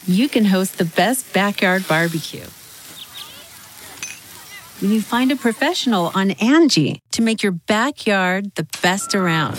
you can host the best backyard barbecue. When you find a professional on Angie to make your backyard the best around.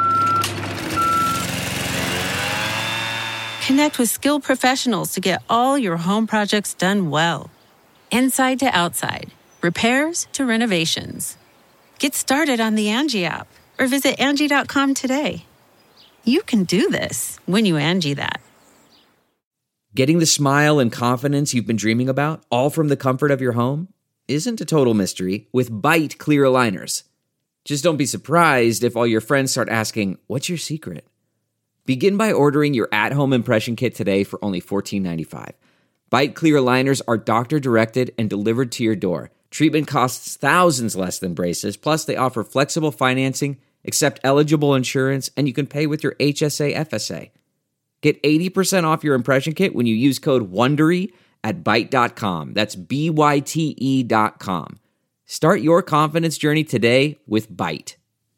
Connect with skilled professionals to get all your home projects done well. Inside to outside, repairs to renovations. Get started on the Angie app or visit Angie.com today. You can do this when you Angie that. Getting the smile and confidence you've been dreaming about, all from the comfort of your home, isn't a total mystery with Byte clear aligners. Just don't be surprised if all your friends start asking, "What's your secret?" Begin by ordering your at-home impression kit today for only $14.95. Byte clear aligners are doctor-directed and delivered to your door. Treatment costs thousands less than braces, plus they offer flexible financing, accept eligible insurance, and you can pay with your HSA FSA. Get 80% off your impression kit when you use code WONDERY at Byte.com. That's BYTE.com. Start your confidence journey today with Byte.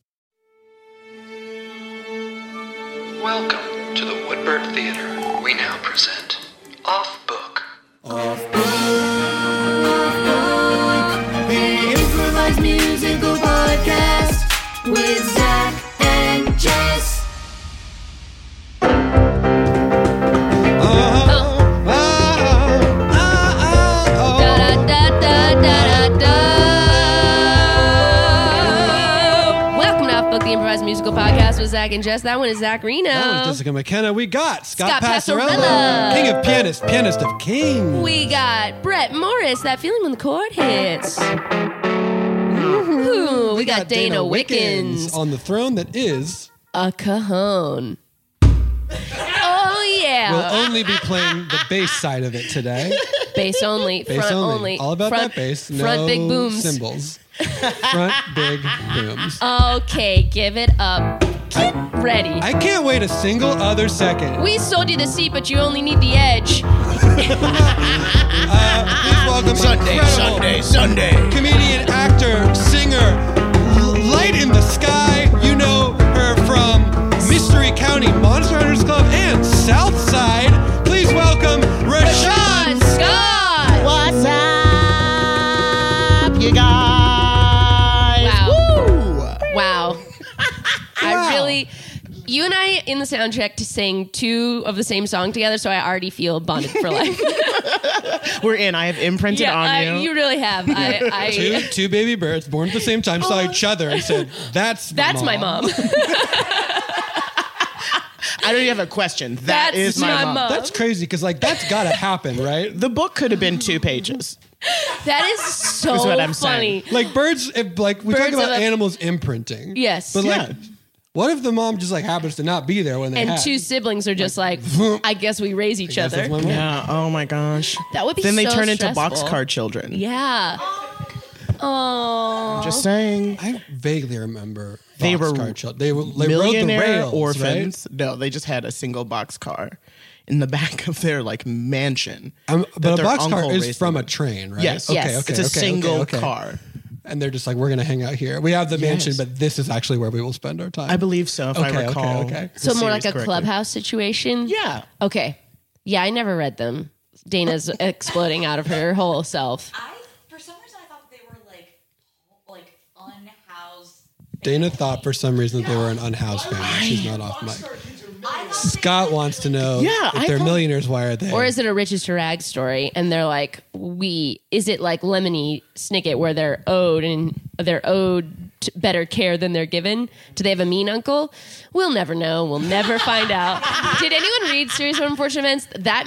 Welcome to the Woodbird Theater. We now present Off Book. Off Book, the improvised musical podcast with Zach and Jess. The improvised musical podcast with Zach and Jess. That one is Zach Reno. That was Jessica McKenna. We got Scott Passarella. Passarella, king of pianists, pianist of kings. We got Brett Morris, that feeling when the chord hits. Ooh, we got Dana Wickens on the throne that is a cajon. Oh yeah. We'll only be playing the bass side of it today. Bass only. Bass front only. All about front, that bass. Front no big booms. Cymbals. Front big booms. Okay, give it up. Get ready. I can't wait a single other second. We sold you the seat, but you only need the edge. Please welcome Sunday. comedian, actor, singer, light in the sky. You know her from Mystery County Monster Hunters Club and Southside. Please welcome Rashawn Scott. What's up, you guys? Wow. I really, you and I in the soundtrack to sing two of the same song together, so I already feel bonded for life. We're in. I have imprinted on you. You really have. Two baby birds born at the same time saw each other and said, "That's my mom." I don't even have a question. That is my mom. That's crazy because that's got to happen, right? The book could have been 2 pages. That is so That's what I'm funny. saying. Like birds, we talk about of animals imprinting. Yes. But Yeah. what if the mom just happens to not be there when they And have? two siblings are just I guess we raise each Guess other. that's my mom. Yeah. Oh my gosh. That would be Then they so turn stressful. into boxcar children. Yeah. Oh. I'm just saying. I vaguely remember They were boxcar children. They rode the Millionaire rails, orphans. No, they just had a single boxcar in the back of their mansion. Right? But that a their uncle boxcar is raised from them a train, right? Yes. Okay, Yes. okay. It's a single okay. car. And they're just we're going to hang out here. We have the mansion, Yes. but this is actually where we will spend our time. I believe so, if I recall. Okay. So the more like series a correctly. clubhouse situation? Yeah. Okay. Yeah, I never read them. Dana's exploding out of her whole self. For some reason, I thought they were like unhoused. Dana thought for some reason that they were an unhoused family. She's not off mic. Scott wants to know if they're millionaires, why are they? Or is it a riches to rags story? And they're like, is it like Lemony Snicket where they're owed better care than they're given? Do they have a mean uncle? We'll never know. We'll never find out. Did anyone read Series of Unfortunate Events?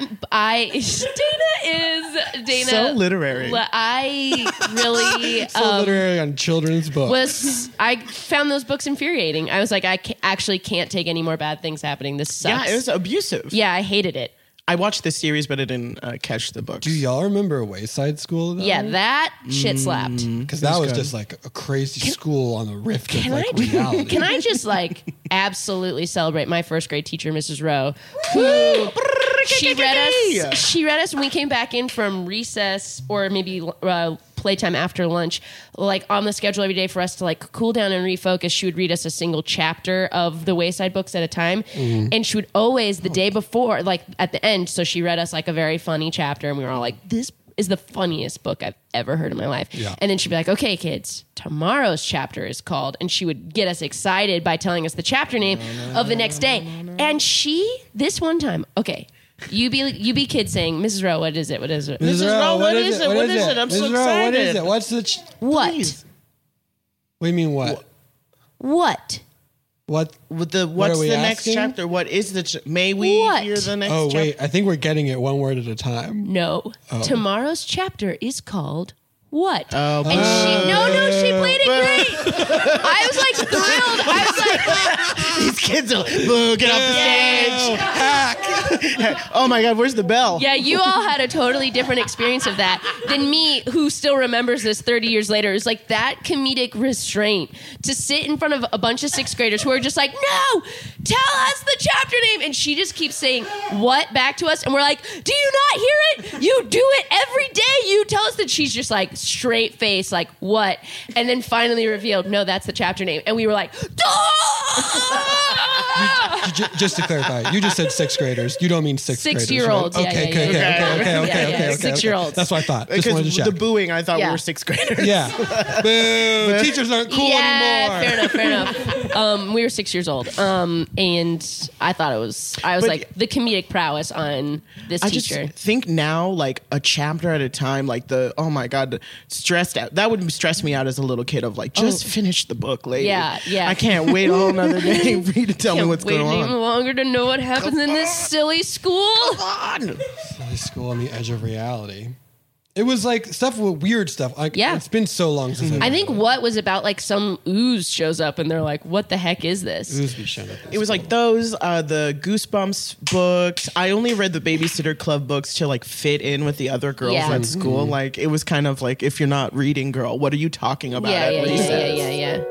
Dana. So literary. I really so literary on children's books. I found those books infuriating. I was like, I actually can't take any more bad things happening. This sucks. Yeah, it was abusive. Yeah, I hated it. I watched the series, but I didn't catch the books. Do y'all remember Wayside School? Though? Yeah, that shit slapped. Because that was just a crazy school on the rift of reality. Can I just absolutely celebrate my first grade teacher, Mrs. Rowe, who she read us when we came back in from recess or maybe playtime after lunch, like on the schedule every day for us to like cool down and refocus. She would read us a single chapter of the Wayside books at a time. And she would always, the day before, like at the end, so she read us like a very funny chapter and we were all like, this is the funniest book I've ever heard in my life. Yeah. And then she'd be like, okay, kids, tomorrow's chapter is called, and she would get us excited by telling us the chapter name of the next day. And this one time, okay, you be kids saying, Mrs. Rowe, what is it? What is it? Mrs. Rowe, what is it? What is it? I'm so Mrs. Rowe, excited. what is it? What's the... What? Please. What do you mean what? What? What? What's the we next asking? chapter? What is the... May we What? hear the next Oh, chapter? wait. I think we're getting it one word at a time. No. Tomorrow's chapter is called what? Oh, and she played it great. I was like thrilled. I was like, These kids will boo, get off the stage. Hack. Oh my God, where's the bell? yeah, you all had a totally different experience of that than me, who still remembers this 30 years later. It's like that comedic restraint to sit in front of a bunch of sixth graders who are just like, no, tell us the chapter name. And she just keeps saying what back to us. And we're like, do you not hear it? You do it every day. You tell us that. She's just like straight face, like what? And then finally revealed, no, that's the chapter name. And we were like, Just to clarify, you just said sixth graders. You don't mean sixth graders. 6-year-olds. Right? Yeah, Okay, yeah, yeah. okay. 6-year-olds. That's what I thought. Just Because wanted to check. the booing, I thought we Yeah. were sixth graders. Yeah. Boo. Teachers aren't cool anymore. Fair enough. We were 6 years old. And I thought I was But- like the comedic prowess on this I teacher. just think now, like a chapter at a time, like oh my God, stressed out. That would stress me out as a little kid of like, just finish the book, lady. Yeah. I can't wait a whole nother day for you to tell me what's wait going any on. longer to know what happens in this silly school. High school on the edge of reality. It was like stuff with weird stuff. Like, Yeah. It's been so long since I think what was about like some ooze shows up and they're like, what the heck is this? Ooze be shown up. It was like those, the Goosebumps books. I only read the Babysitter Club books to like fit in with the other girls Yeah. at school. Like it was kind of like, if you're not reading, girl, what are you talking about? Yeah, at yeah, recess? yeah.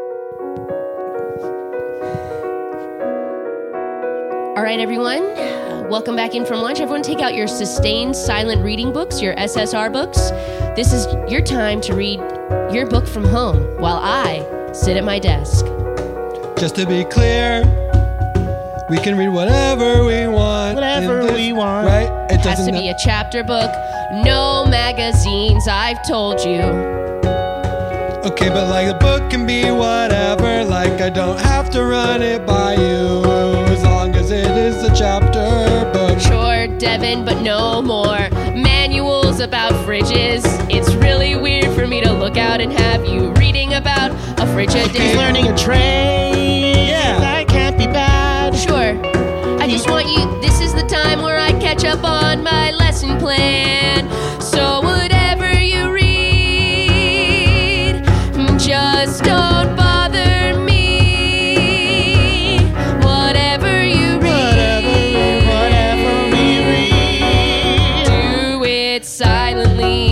All right, everyone. Welcome back in from lunch. Everyone take out your sustained silent reading books, your SSR books. This is your time to read your book from home while I sit at my desk. Just to be clear, we can read whatever we want. Whatever we want. Right? It Has to be a chapter book. No magazines, I've told you. Okay, but like the book can be whatever. Like I don't have to run it by you as long as it is a chapter book. Sure, Devin, but no more manuals about fridges. It's really weird for me to look out and have you reading about a Frigidaire. He's learning a trade. Yeah. That can't be bad. Sure. I just want you, this is the time where I catch up on my lesson plan. So whatever you read, just don't bother me. Whatever you read, Whatever we read. do it silently.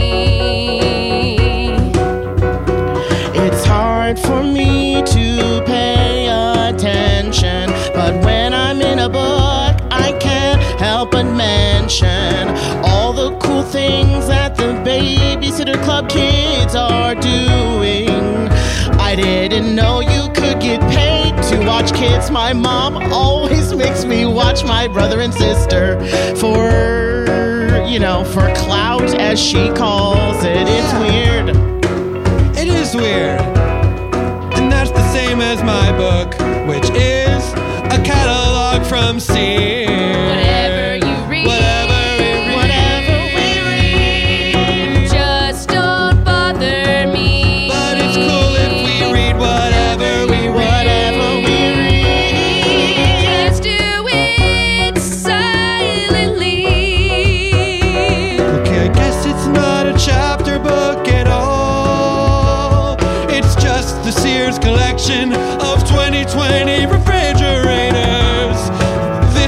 It's hard for me to pay attention, but when I'm in a book, I can't help but mention all the cool things that the Babysitter Club kids are doing. I didn't know you could get paid to watch kids. My mom always makes me watch my brother and sister for clout, as she calls it. It's weird. It is weird. And that's the same as my book, which is a catalog from Sears. Whatever you read, Whatever we read. just don't bother me. But it's cool if we read whatever we Whatever we read. Just do it silently. Okay, I guess it's not a chapter book at all. It's just the Sears collection of 2020 refrigerators.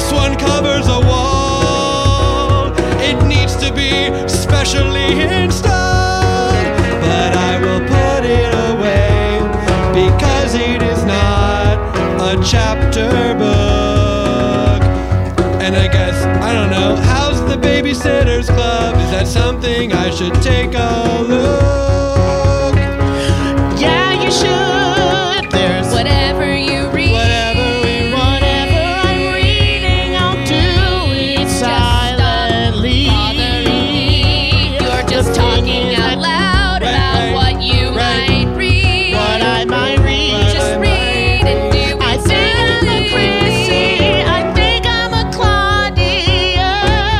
Babysitters Club. Is that something I should take a look? Yeah, you should. There's Whatever you read. whatever I'm reading, I'll do it silently. You're just talking out loud about what you might read. What I might read. Just read and do it I think I'm a Chrissy. I think I'm a Claudia.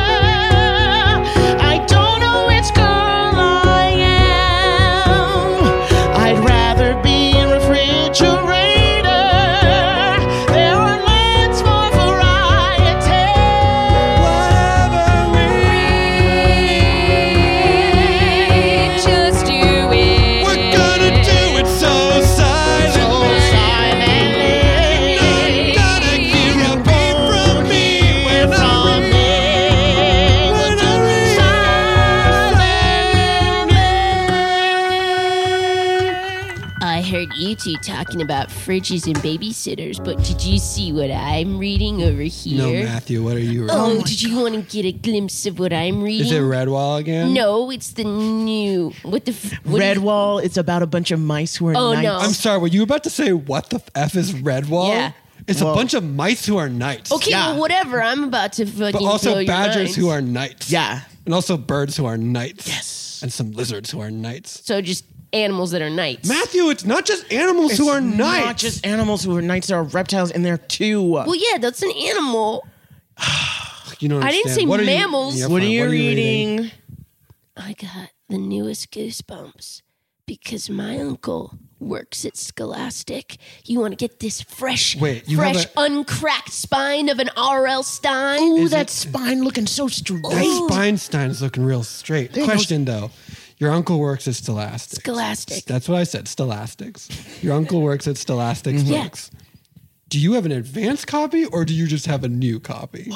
I don't know which girl I am. I'd rather be a refrigerator. There are lots more variety. Whatever we Just do it. We're gonna do it so silently. Gotta hear a beat from me when I read. When I I heard you two talking about fridges and babysitters, but did you see what I'm reading over here? No, Matthew, what are you reading? Oh, did you want to get a glimpse of what I'm reading? Is it Redwall again? No, it's the new. What the? What Redwall, it's about a bunch of mice who are Oh, knights. no. I'm sorry, were you about to say what the F is Redwall? Yeah. It's Well- a bunch of mice who are knights. Okay, Yeah. well, whatever. I'm about to fucking But blow also your badgers minds. who are knights. Yeah. And also birds who are knights. Yes. And some lizards who are knights. So just animals that are knights. Matthew, it's not just animals who are knights. Not just animals who are knights, there are reptiles in there too. Well, yeah, that's an animal. You don't I didn't understand. say What are you- mammals. Yeah, What are fine. you reading? I got the newest Goosebumps because my uncle works at Scholastic. You want to get this fresh, Wait, you have uncracked spine of an R.L. Stein? Ooh, that spine looking so straight. That Spinestein's looking real straight. Question though. Your uncle works at Scholastic. Scholastic. That's what I said, Scholastics. Your uncle works at Scholastic's Yeah. books. Do you have an advanced copy or do you just have a new copy?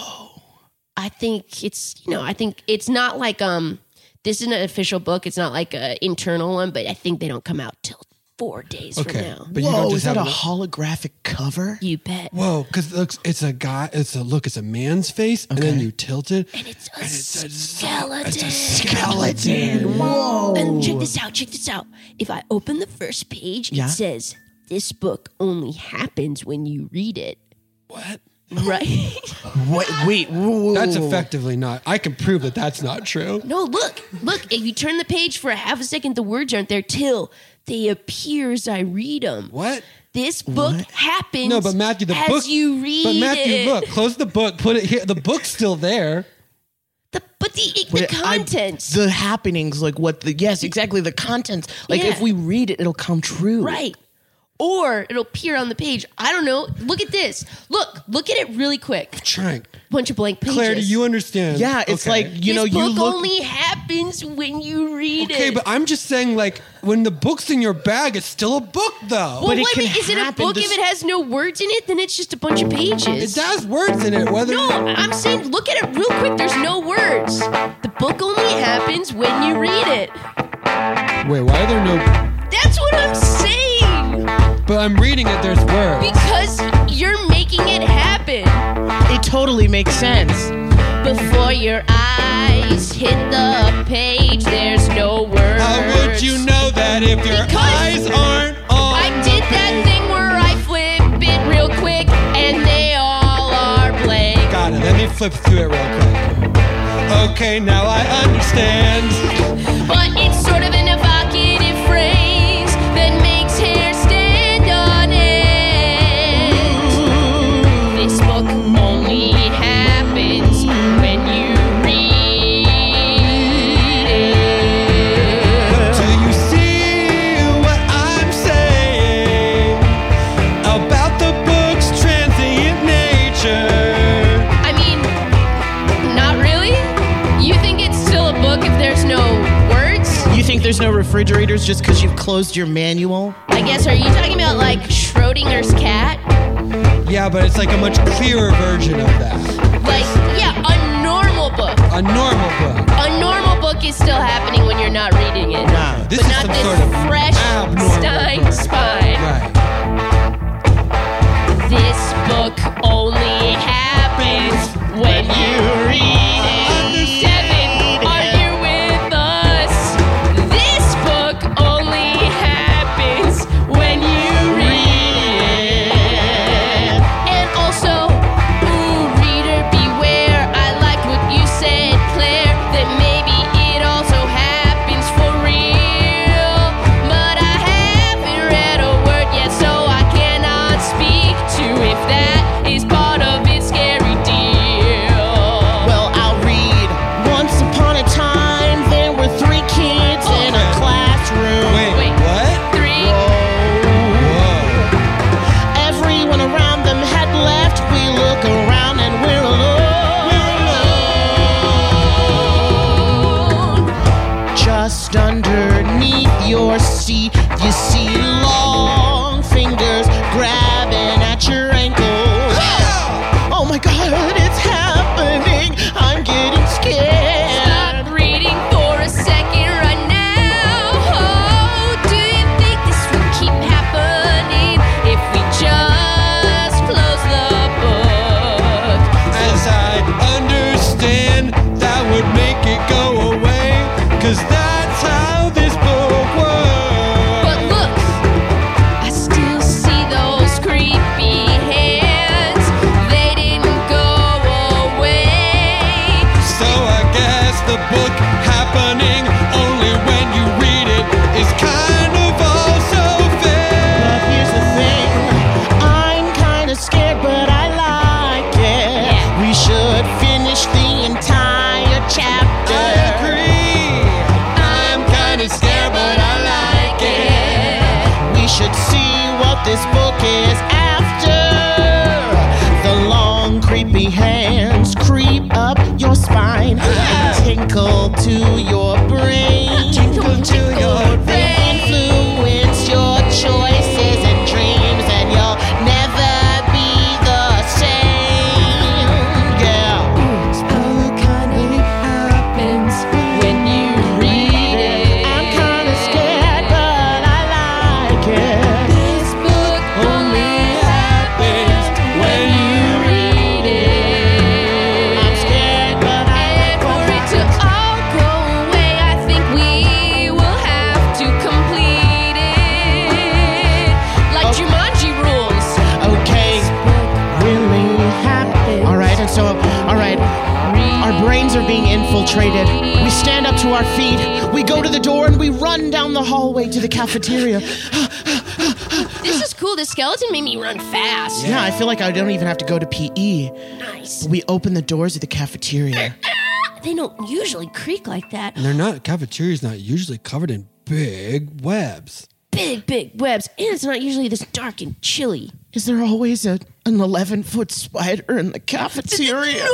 I think it's, I think it's not like, this isn't an official book. It's not like an internal one, but I think they don't come out till 4 days from Okay. now. But you Whoa, don't is just that have a holographic cover? You bet. Whoa, because it's a guy, it's a man's face, and then Okay. you tilt it. And it's a It's a skeleton. Skeleton. Whoa. And check this out. If I open the first page, Yeah. it says, this book only happens when you read it. What? Right? Wait. Whoa. That's effectively not. I can prove that that's not true. No, look. If you turn the page for a half a second, the words aren't there till they appear as I read them. What? This book happens No, but Matthew, the as book. you read But Matthew, it. look, close the book, put it here. The book's still there. But the contents. The happenings, like yes, exactly, the contents. Like Yeah. if we read it, it'll come true. Right. Or it'll appear on the page. I don't know. Look at this. Look at it really quick. Trying. Bunch of blank pages. Claire, do you understand? Yeah, it's Okay. like, This you book look. only happens when you read it. Okay, but I'm just saying, like, when the book's in your bag, it's still a book, though. well, but it wait, can is it a happen book to if it has no words in it? Then it's just a bunch of pages. It has words in it, whether. No, I'm saying look at it real quick. There's no words. The book only happens when you read it. Wait, why are there no. That's what I'm saying. But I'm reading it, there's words. Because you're making it happen. It totally makes sense. Before your eyes hit the page, there's no words. How would you know that if your Because eyes aren't on? I did that thing where I flip it real quick and they all are blank. Got it. Let me flip through it real quick. Okay, now I understand. But it's sort of an evocative phrase that makes hair stand on end. This book only happens when you read it. Do you see what I'm saying about the book's transient nature? I mean, not really. You think it's still a book if there's no words? You think there's no refrigerators just because you've closed your manual? I guess, are you talking about like Schrodinger's cat? Yeah, but it's like a much clearer version of that. Like, yeah, a normal book. A normal book. A normal book is still happening when you're not reading it. Nah. This But is not some this sort of fresh abnormal Stein book. spine. Right. This book only happens when you read it. Just underneath your seat, you see long fingers grabbing at your ankles. Oh my God, it's happening. I'm getting scared. Stop reading for a second right now. Oh, do you think this will keep happening if we just close the book? As I understand, that would make it go away, 'cause that's how this book works. But look, I still see those creepy hands. They didn't go away. So I guess the book happening only when you read it is kind of also fair. But here's the thing, I'm kind of scared, but I like it. We should finish the entire chapter. I agree. I'm kind of scared, but I like it. We should see what this book is after. The long, creepy hands creep up your spine, tinkle to your brain, Tinkle to your They influence your choices and dreams, and you'll never be the same. Yeah. Book only happens when you read it. I'm kind of scared, but I like it. This book only happens when you read it. I'm scared, but I And for it to all go away, I think we will have to complete it. Like Jumanji rules. Okay, really happy. All right, and so, all right, our brains are being infiltrated. We stand up to our feet, we go to the door, and we run down the hallway to the cafeteria. This is cool. The skeleton made me run fast. Yeah, I feel like I don't even have to go to PE. Nice. We open the doors of the cafeteria. They don't usually creak like that. And they're not, cafeteria's not usually covered in big webs. Big, big webs. And it's not usually this dark and chilly. Is there always an 11-foot spider in the cafeteria?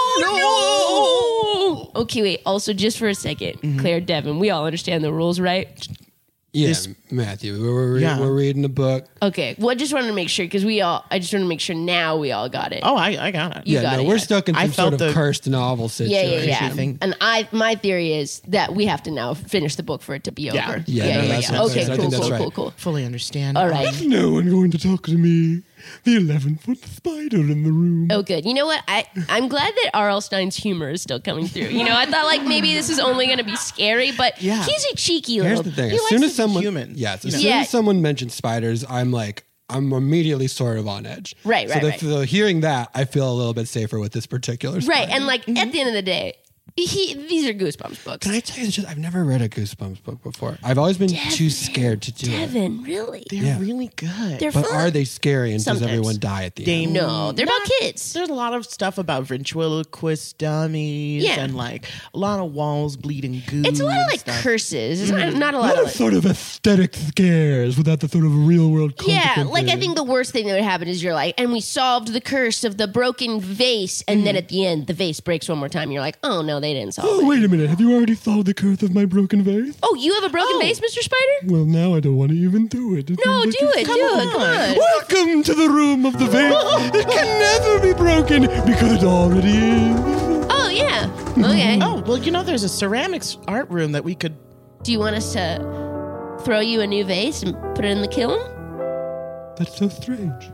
No! Okay, wait. Also, just for a 2nd, Claire Devin, we all understand the rules, right? Yeah, This- Matthew, we're Yeah. reading a book. Okay. Well, I just wanted to make sure because I just wanted to make sure now we all got it. Oh, I got it. You got it, we're yeah. stuck in I some felt sort of the- cursed novel Yeah, situation. yeah. thing. And my theory is that we have to now finish the book for it to be over. Yeah. Yeah, no, that's- Okay, I think cool, that's cool, right. cool, cool. Fully understand. All right. No one going to talk to me. The 11-foot spider in the room. Oh, good. You know what? I'm glad that R.L. Stein's humor is still coming through. You know, I thought like maybe this is only going to be scary, but Yeah. he's a cheeky Here's little. the thing. He As likes soon to as be someone, human. yes, as Yeah. soon Yeah. as someone mentions spiders, I'm immediately sort of on edge. Right, so right, right. So hearing that, I feel a little bit safer with this particular spider. Right, and like at the end of the day, these are Goosebumps books. Can I tell you, I've never read a Goosebumps book before. I've always been too scared to do it. Devin, really? They're Yeah. really good. They're But fun. are they scary and Sometimes. does everyone die at the They- end? No, they're about Not- kids. There's a lot of stuff about ventriloquist dummies Yeah. and like a lot of walls bleeding goo. It's a lot of and like stuff. curses. It's not a lot Not of a like, sort of aesthetic scares without the sort of real world yeah, like I think the worst thing that would happen is you're like, and we solved the curse of the broken vase, and then at the end the vase breaks one more time. You're like, oh no, they didn't solve Oh, it. wait a minute. Have you already solved the curse of my broken vase? Oh, you have a broken vase, Mr. Spider? Well, now I don't want to even do it. No, do it, come on. Welcome to the room of the vase. It can never be broken because it already is. Oh yeah, okay. Oh, well, you know, there's a ceramics art room that we could. Do you want us to throw you a new vase and put it in the kiln? That's so strange.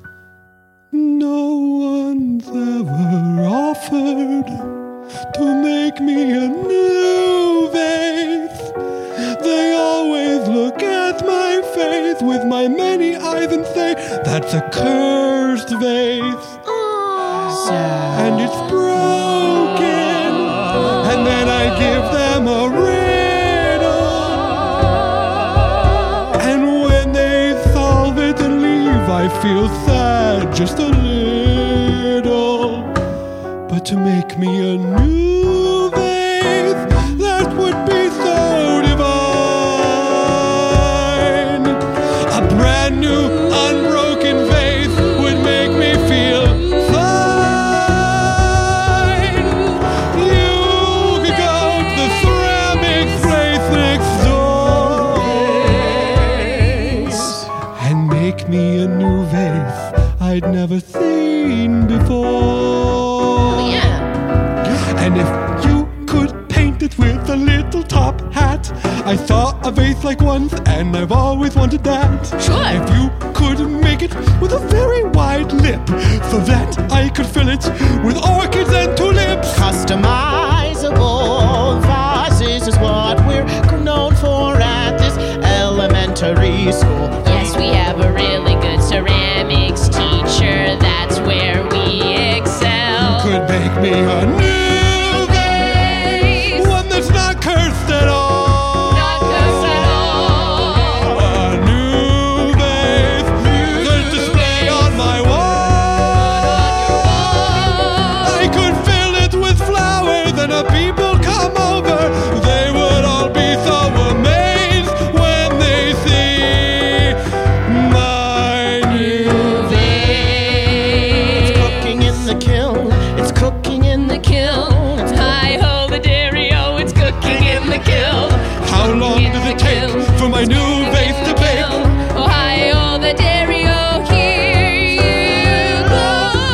No one's ever offered to make me a new vase. They always look at my face with my many eyes and say, that's a cursed vase. And it's broken. And then I give them a riddle. And when they solve it and leave, I feel sad just a little. But to make me a new vase, that would be so divine. A brand new, unbroken vase would make me feel fine. You could go to the ceramics place and I saw a vase like once, and I've always wanted that. Sure. If you could make it with a very wide lip, so that I could fill it with orchids and tulips. Customizable vases is what we're known for at this elementary school. Yes, we have a really good ceramics teacher. That's where we excel. Could make me a new vase, one that's not cursed at all. Not cursed at all. A new vase to display on my wall. I could fill it with flowers, and if people come over, they would all be so amazed when they see my new Vase. Cooking in the kiln. It's cooking in the The kiln. Hi-ho, the dairy-o, it's cooking in the kiln. How long does it take for my new vase to bake? Oh, hi-ho, the dairy-o, here you go.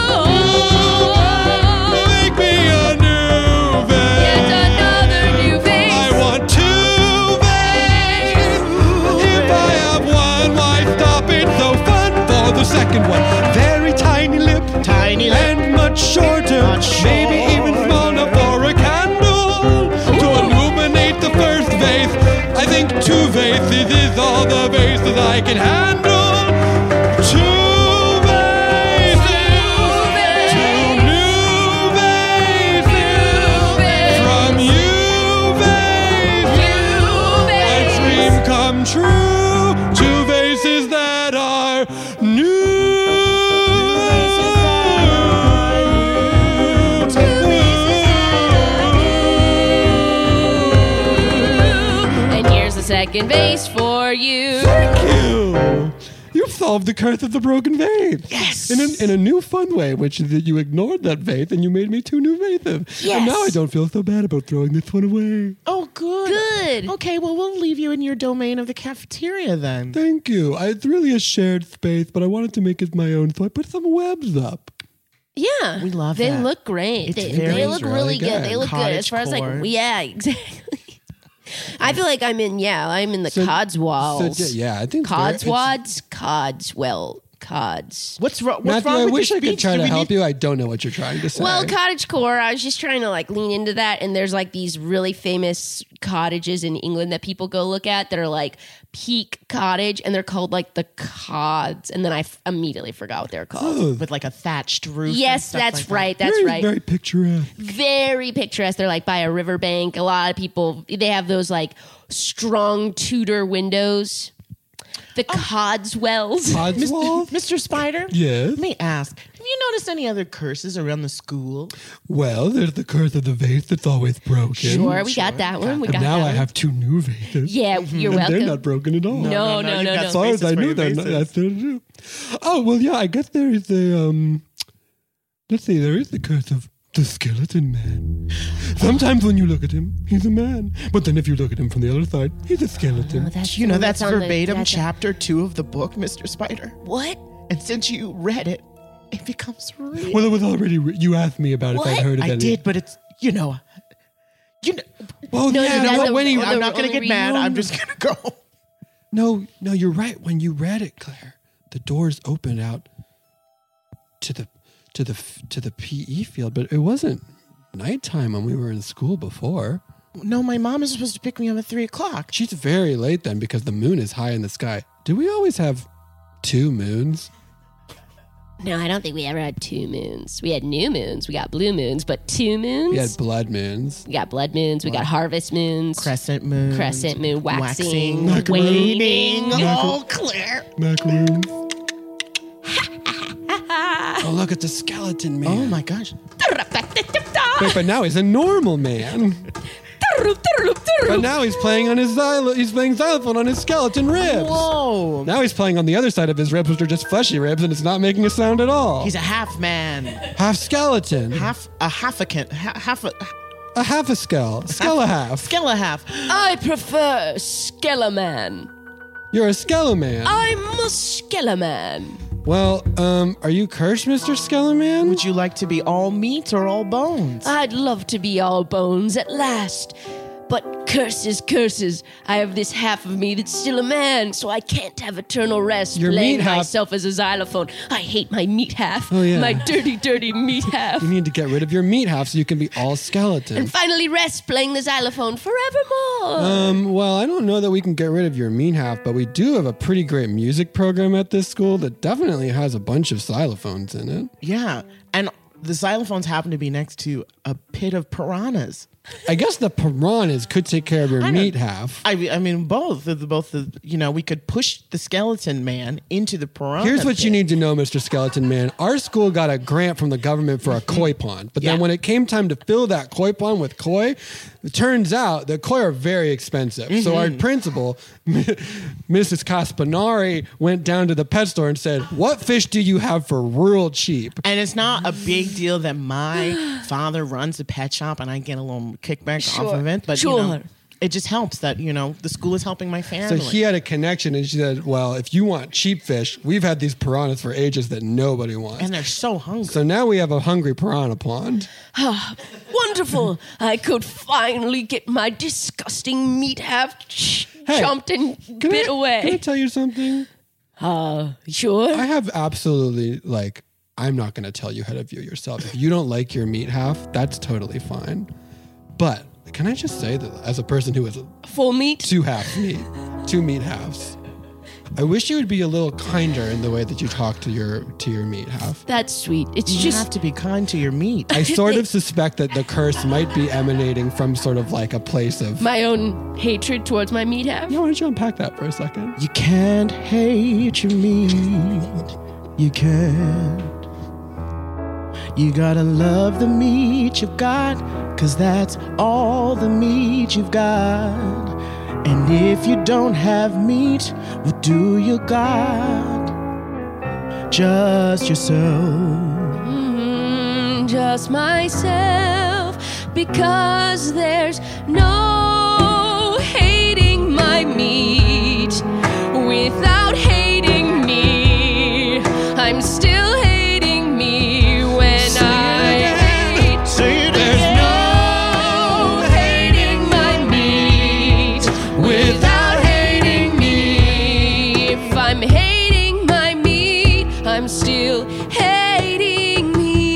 Make me a new vase. Yet another new vase. I want two vases. If I have one, why stop it? So fun for the second one. Very tiny lip. Tiny lip. And much shorter. Much Maybe even small enough for a candle. To illuminate the first vase. I think two vases is all the vases I can handle. Two vases. Two new vases. From you, vase. A dream come true. Two vases that are new. And here's the second vase for you. Thank you. You've solved the curse of the broken vase. Yes. In a new fun way, which is that you ignored that vase and you made me two new vases. Yes. And now I don't feel so bad about throwing this one away. Oh, good. Good. Okay, well, we'll leave you in your domain of the cafeteria then. Thank you. It's really a shared space, but I wanted to make it my own, so I put some webs up. Yeah. We love they that. look great. It's They very- look really really good. good. They look good. As far as like, Cottagecore. yeah, exactly. I feel like I'm in the Codswolds. Yeah, I think Codswods? Cods. What's wrong? What's Matthew, wrong I with wish your I could speech? try Do to we help need- you. I don't know what you're trying to say. Well, cottagecore, I was just trying to like lean into that, and there's like these really famous cottages in England that people go look at that are like peak cottage, and they're called like the Cods, and then I immediately forgot what they're called. with like a thatched roof. Yes, and stuff that's like that. right. That's very, right. very picturesque. Very picturesque. They're like by a riverbank. A lot of people, they have those like strong Tudor windows. The Codswells. Codswolf? Mr. Spider? Yes? Let me ask, have you noticed any other curses around the school? Well, there's the curse of the vase that's always broken. Sure, we got that one. We And got now that I one. have two new vases. Yeah, you're And welcome. they're not broken at all. No, you've got As far as spaces I for knew, your they're not. vases. That's true. Oh, well, yeah, I guess there is the, let's see, there is the curse of the skeleton man. Sometimes when you look at him, he's a man. But then if you look at him from the other side, he's a skeleton. You know, that's on the- verbatim that's- chapter 2 of the book, Mr. Spider. What? And since you read it, it becomes real. Well, it was already, you asked me about if I'd What? heard of I any. did, but it's, you know. Well, No, yeah, no, no, the- when he, the- I'm not going to only get mad. reason- I'm just going to go. no, you're right. When you read it, Claire, the doors opened out to the PE field, but it wasn't nighttime when we were in school before. No, my mom is supposed to pick me up at 3 o'clock. She's very late then because the moon is high in the sky. Do we always have two moons? No, I don't think we ever had two moons. We had new moons. We got blue moons, but two moons? We had blood moons. We got blood moons. We got harvest moons. Crescent moon. Crescent moon. Waxing. Macaroon. Waning. Oh, Claire. Macaroons. Oh, look at the skeleton man. Oh, my gosh. Wait, but now he's a normal man. But now he's playing on his he's playing xylophone on his skeleton ribs. Whoa. Now he's playing on the other side of his ribs, which are just fleshy ribs, and it's not making a sound at all. He's a half man. half skeleton. Half a A half a skull. Skull a half. skella half. I prefer Skeleman. You're a skeleman. I'm a Skeleman. Well, are you cursed, Mr. Skeleman? Would you like to be all meat or all bones? I'd love to be all bones at last. But Curses, curses. I have this half of me that's still a man, so I can't have eternal rest Your playing meat half- myself as a xylophone. I hate my meat half. Oh, yeah. My dirty, dirty meat half. You need to get rid of your meat half so you can be all skeleton. And finally rest playing the xylophone forevermore. Well, I don't know that we can get rid of your meat half, but we do have a pretty great music program at this school that definitely has a bunch of xylophones in it. Yeah, and the xylophones happen to be next to a pit of piranhas. I guess the piranhas could take care of your meat half. I mean, both. We could push the skeleton man into the piranha. Here's what pit. you need to know, Mr. Skeleton Man. Our school got a grant from the government for a koi pond. But then Yeah. when it came time to fill that koi pond with koi, it turns out that koi are very expensive. So our principal, Mrs. Caspanari, went down to the pet store and said, "What fish do you have for real cheap?" And it's not a big deal that my father runs a pet shop and I get a little kickback off of it. But, it just helps that, the school is helping my So family. he had a connection and she said, well, if you want cheap fish, we've had these piranhas for ages that nobody wants. and they're so hungry. So now we have a hungry piranha pond. Wonderful. I could finally get my disgusting meat half chomped and bit away. Can I tell you something? Sure. I have absolutely, I'm not going to tell you how to view yourself. If you don't like your meat half, that's totally fine. But can I just say that as a person who is Full meat. two meat halves, I wish you would be a little kinder in the way that you talk to your meat half. That's sweet. It's You just have to be kind to your meat. I sort of suspect that the curse might be emanating from sort of like a place of... my own hatred towards my meat half. Yeah, why don't you unpack that for a second? You can't hate your meat. You can't. You gotta love the meat you've got, 'cause that's all the meat you've got. And if you don't have meat, what do you got? Just yourself. Just myself, because there's no hating my meat without hating me. I'm still hating me when I hate. There's no hating my meat without hating me. If I'm hating my meat, I'm still hating me.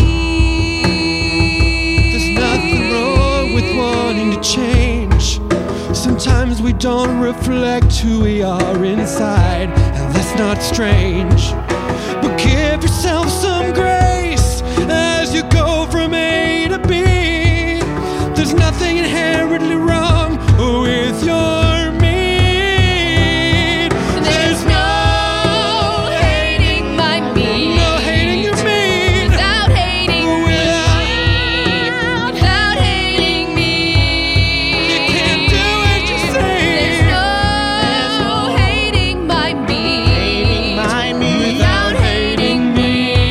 There's nothing wrong with wanting to change. Sometimes we don't reflect who we are inside, and that's not strange. But give yourself some grace as you go from A to B. There's nothing inherently wrong with your meat. There's no hating my meat. No hating your meat. Without hating me. Without hating me. You can't do it, you say. There's no hating my meat. My meat. Without hating me.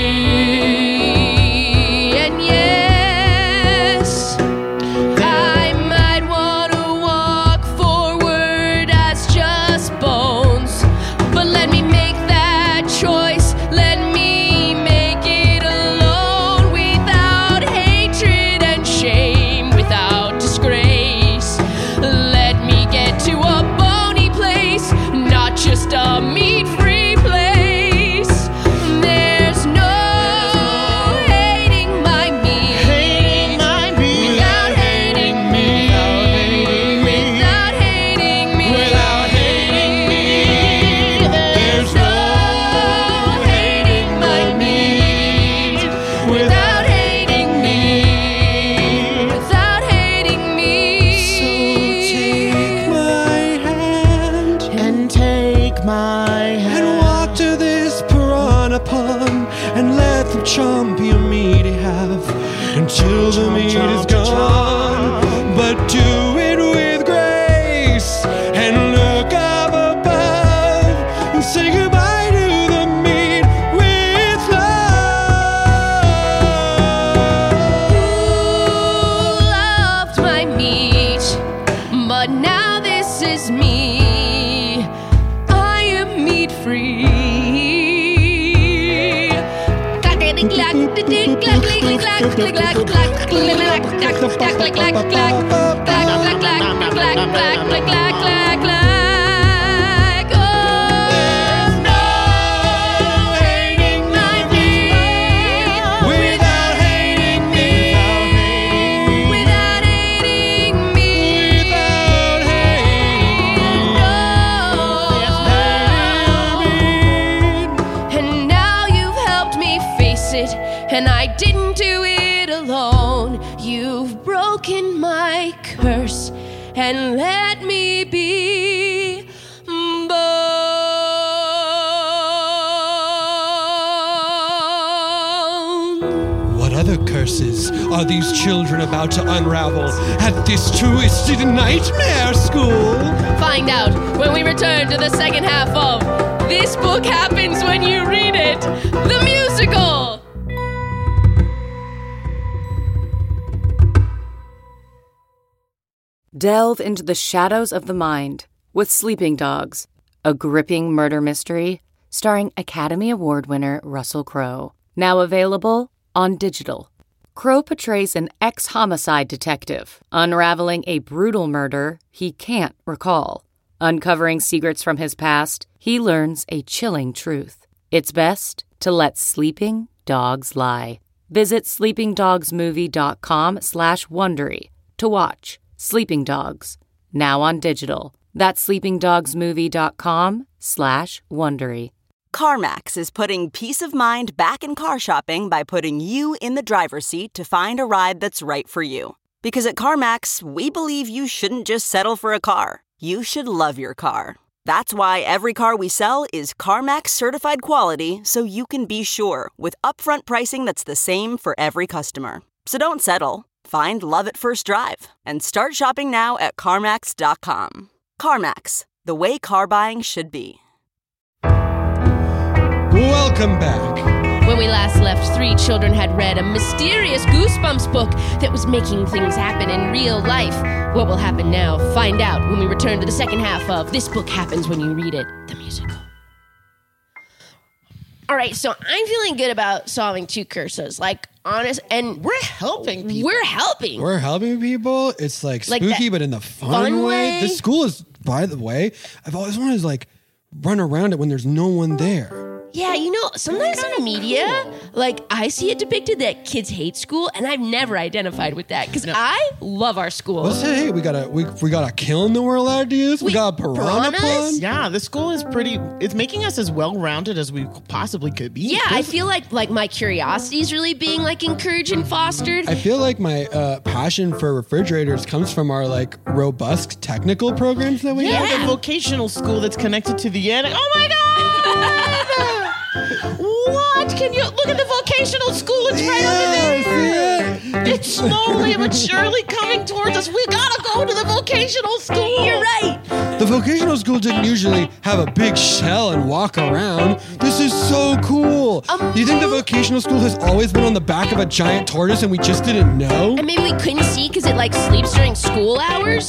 And yes, I might want to walk forward as just bones. But let me make that choice. Let me make it alone, without hatred and shame, without disgrace. Let me get to a bony place, not just a meat-free place. There's no hating my meat. Hating my meat. Without hating me. Without hating me. Without hating me. There's no hating my meat. Without hating me. Without hating me. So take my hand And take my hand. and walk to this piranha pond and let them chomp your meaty half until the meat is gone. But do it with grace and look up above and say goodbye to the meat with love. Loved my meat, but now this is me. I am meat free. my curse and let me be born. What other curses are these children about to unravel at this twisted nightmare school? Find out when we return to the second half of This Book Happens When You Read It, the musical. Delve into the shadows of the mind with Sleeping Dogs, a gripping murder mystery starring Academy Award winner Russell Crowe. Now available on digital. Crowe portrays an ex-homicide detective, unraveling a brutal murder he can't recall. Uncovering secrets from his past, he learns a chilling truth. It's best to let sleeping dogs lie. Visit sleepingdogsmovie.com/Wondery to watch Sleeping Dogs, now on digital. That's sleepingdogsmovie.com/Wondery. CarMax is putting peace of mind back in car shopping by putting you in the driver's seat to find a ride that's right for you. Because at CarMax, we believe you shouldn't just settle for a car. You should love your car. That's why every car we sell is CarMax certified quality, so you can be sure with upfront pricing that's the same for every customer. So don't settle. Find love at first drive and start shopping now at CarMax.com. CarMax, the way car buying should be. Welcome back. When we last left, 3 children had read a mysterious Goosebumps book that was making things happen in real life. What will happen now? Find out when we return to the second half of This Book Happens When You Read It, the musical. All right, so I'm feeling good about solving 2 curses. Like, honest, and We're helping people. we're helping. We're helping people. It's like Like spooky, that but in the fun way. way? This school is, by the way, I've always wanted to like run around it when there's no one there. Yeah, sometimes in the media, like, I see it depicted that kids hate school, and I've never identified with that, because I love our school. Let's say, hey, we got a kiln that we're allowed to use. We got a piranha piranhas? pond. Yeah, the school is it's making us as well-rounded as we possibly could be. Yeah, I feel like my curiosity is really being, like, encouraged and fostered. I feel like my passion for refrigerators comes from our like robust technical programs that we have. Yeah, the vocational school that's connected to the attic. Oh my God! What? Can you look at the vocational school? It's right over there. It's slowly but surely coming towards us. We gotta go to the vocational school. You're right. The vocational school didn't usually have a big shell and walk around. This is so cool. Do you think the vocational school has always been on the back of a giant tortoise and we just didn't know? And maybe we couldn't see because it, like, sleeps during school hours?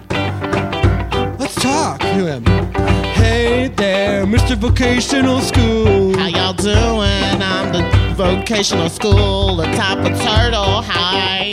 Let's talk to him. Hey there, Mr. Vocational School. How y'all doing? I'm the vocational school atop a turtle high.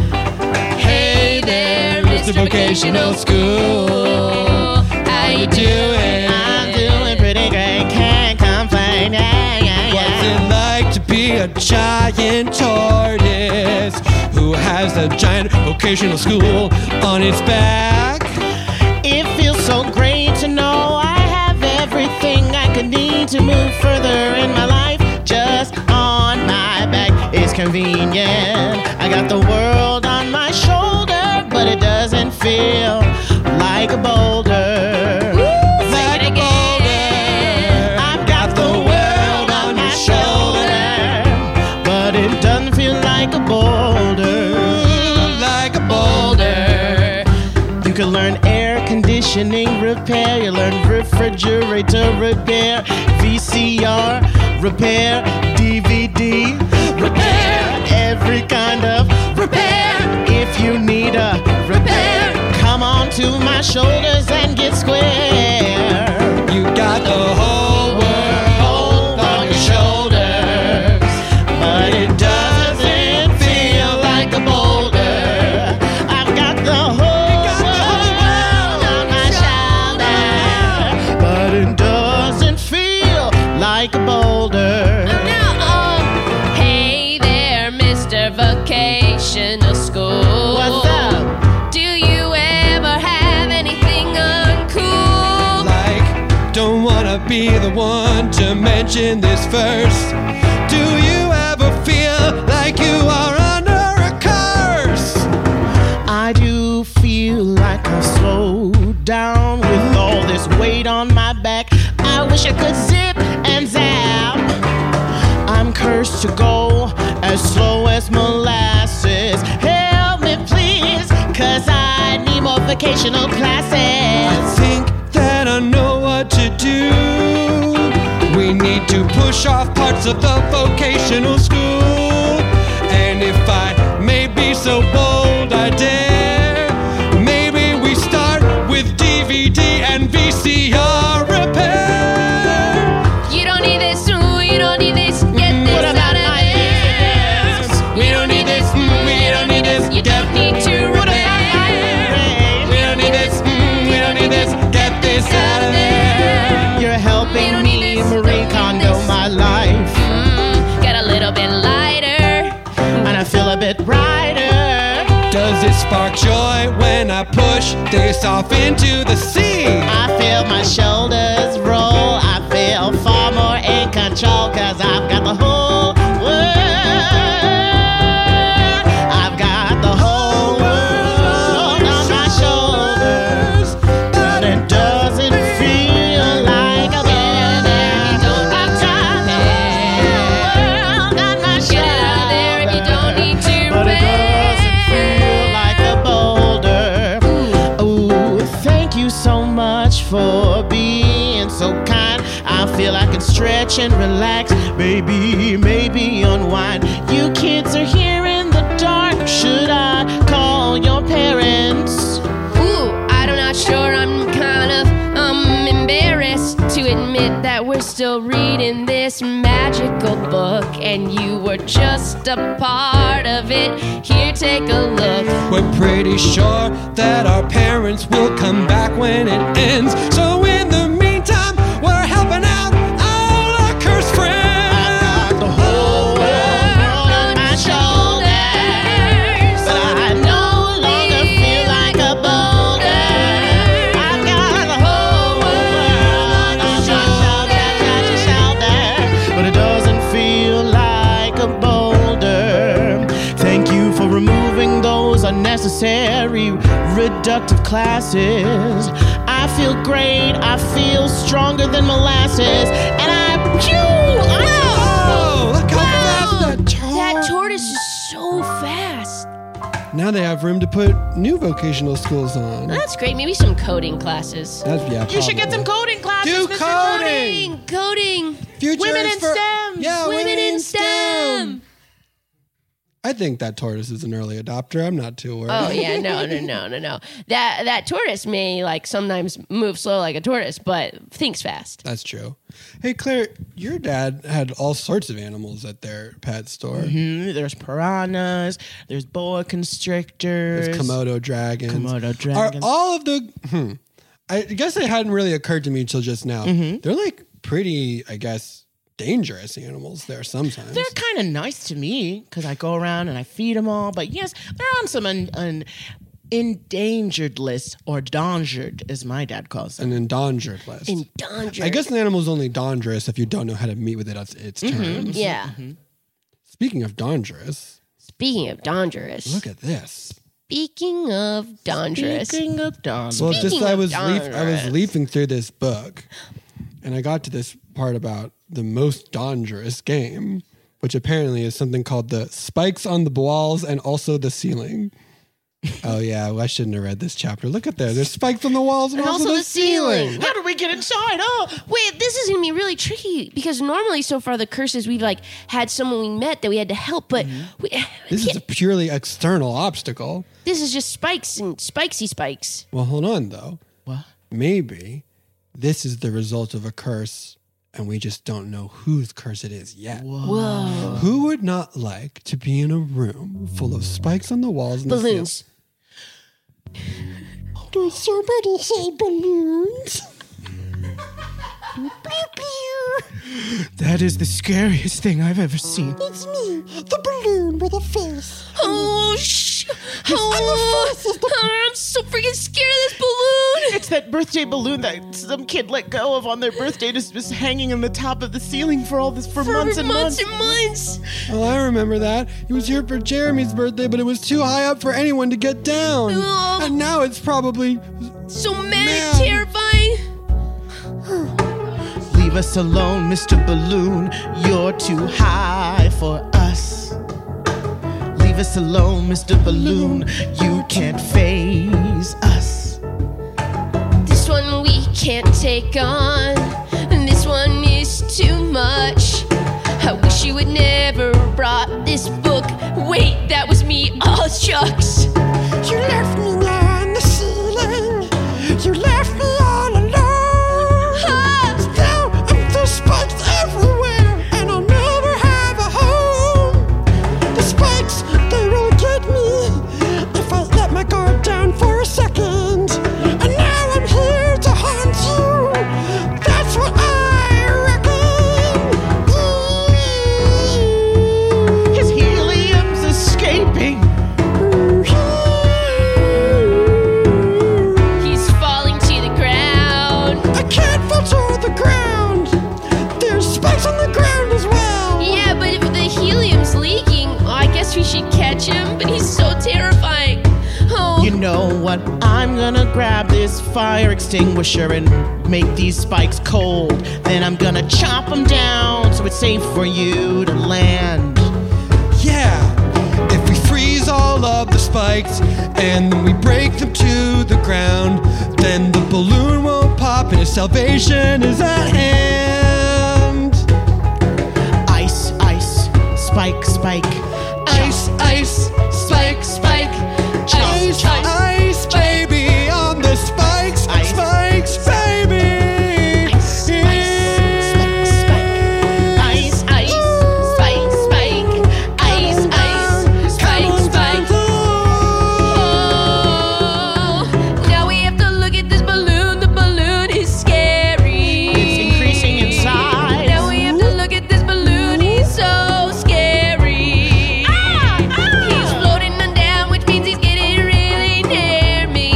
Hey there, Mr. Vocational School. How you doing? I'm doing pretty great, can't complain. Yeah. What's it like to be a giant tortoise who has a giant vocational school on its back? It feels so great to know I have everything I could need to move further in my life. Just on my back is convenient. I got the world on my shoulder, but it doesn't feel like a boulder. Say it again. I've got the world on my shoulder, but it doesn't feel like a boulder. Like a boulder. You can learn air conditioning repair. You learn refrigerator repair, VCR repair, DVD repair, every kind of repair. If you need a repair, come on to my shoulders and get square. You got the whole world on your shoulders, But it doesn't feel like a boulder. I've got the whole world on my shoulder, but it doesn't feel like a boulder. Hey there, Mr. Vocational School. What's up? Do you ever have anything uncool? like, don't wanna be the one to mention this first. Do you ever feel like you are under a curse? I do like I've slowed down with all this weight on my back. I wish I could zip and zap. I'm cursed to go as slow as molasses. Help me please, 'cause I need more vocational classes. I think that I know what to do. We need to push off parts of the vocational school. And if I may be so bold, I dare. Maybe we start with DVD and VCR repair. You don't need this, ooh, you don't need this. Get this out of my ears. We don't need this, we don't need this. You don't need to repair. We don't need this, we don't need this. Get this out of there. You're helping me, Marie Kondo, my life. Get a little bit lighter. And I feel a bit brighter. Does it spark joy when I push this off into the sea? I feel my shoulders roll. I feel far more in control, 'cause I've got the whole world. I've got the whole world on my shoulders. But it doesn't feel like a boulder. I've got the whole world on my Get out of there if you shoulders. don't need to But it doesn't feel repair. like a boulder. Ooh, thank you so much for being so kind. I feel I can stretch and relax, baby, maybe unwind. You kids are here in the dark. Should I call your parents? Ooh, I'm not sure. I'm kind of embarrassed to admit that we're still reading this magical book, and you were just a part of it. Here, take a look. We're pretty sure that our parents will come back when it ends. So in the meantime, we're helping out all our cursed friends. I've got the whole world on my shoulders, but I no longer feel like a boulder. I've got the whole world on my shoulder, but it doesn't feel like a boulder. Thank you for removing those unnecessary reductive classes. I feel great. I feel stronger than molasses, and Oh, look how fast That tortoise is so fast. Now they have room to put new vocational schools on. That's great. Maybe some coding classes. You should get some coding classes. Do Mr. coding. Coding. Future Women is in for- STEM. Yeah, Women in STEM. I think that tortoise is an early adopter. I'm not too worried. Oh yeah, no. That tortoise may like sometimes move slow like a tortoise, but thinks fast. That's true. Hey, Claire, your dad had all sorts of animals at their pet store. There's piranhas. There's boa constrictors. There's Komodo dragons. Komodo Are dragons. all of the... I guess it hadn't really occurred to me until just now. They're like pretty, I guess, dangerous animals there sometimes. They're kind of nice to me because I go around and I feed them all. But yes, they're on some endangered list, or endangered, as my dad calls them. An endangered list. Endangered. I guess an animal's only dangerous if you don't know how to meet with it at its terms. Yeah. Speaking of dangerous, Speaking of dangerous. look at this. Speaking of dangerous. Speaking of dangerous. Well, Speaking I of was dangerous. leafing through this book, and I got to this part about the most dangerous game, which apparently is something called the spikes on the walls and also the ceiling. Oh yeah, well, I shouldn't have read this chapter. Look at there. There's spikes on the walls and, also the ceiling. How do we get inside? Oh, Wait, this is gonna be really tricky because normally so far the curses we've like had someone we met that we had to help, but This is a purely external obstacle. this is just spikes and spikesy spikes. Well, hold on though. What? Maybe this is the result of a curse, and we just don't know whose curse it is yet. Whoa. Who would not like to be in a room full of spikes on the walls and Balloons. Did somebody say balloons? That is the scariest thing I've ever seen. It's me, the balloon with a face. Oh, I'm so freaking scared of this balloon. It's that birthday balloon that some kid let go of on their birthday, just hanging in the top of the ceiling for months and months. Oh, I remember that. It was here for Jeremy's birthday, but it was too high up for anyone to get down. Oh. And now it's probably So mad, terrifying. Leave us alone, Mr. Balloon. You're too high for us. Leave us alone, Mr. Balloon. You can't faze us. This one we can't take on, and this one is too much. I wish you had never brought this book. Wait, that was me. Oh, shucks. You left me on the ceiling. You left me all alone. Now there's spikes everywhere, and I'll never have a home. The spikes, they will get me if I let my guard down for a second. And now I'm here to haunt you. That's what I reckon. His helium's escaping. He's falling to the ground. I can't fall to the ground. There's spikes on the ground as well. Yeah, but if the helium's leaking, I guess we should catch him, but he's so terrifying. Oh. You know what? I'm gonna grab this fire extinguisher and make these spikes cold. Then I'm gonna chop them down so it's safe for you to land. Yeah, if we freeze all of the spikes and then we break them to the ground, then the balloon won't pop and his salvation is at hand. Ice, ice, spike, spike. Ice, ice, spike, spike. Ice, ice, baby, on the spikes, Ice. spikes, baby. Ice, ice, spike, spike. Ice, ice, spike, spike. Ice, ice, spike, spike. Oh, now we have to look at this balloon. The balloon is scary. It's increasing in size. Now we have to look at this balloon. He's so scary. He's floating on down, which means he's getting really near me.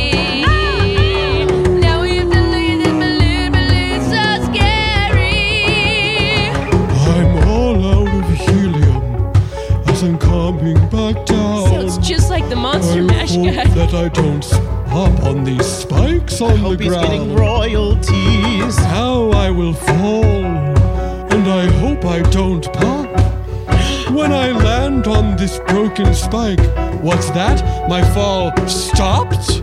Now we have to look at this balloon. Balloon's so scary. I'm all out of helium as I'm coming back down. Sounds just like the Monster Mash I hope guy. that I don't hop on these spikes on the Hope he's getting ground. royalties. How I will fall, and I hope I don't pop. When I land on this broken spike, what's that? My fall stopped?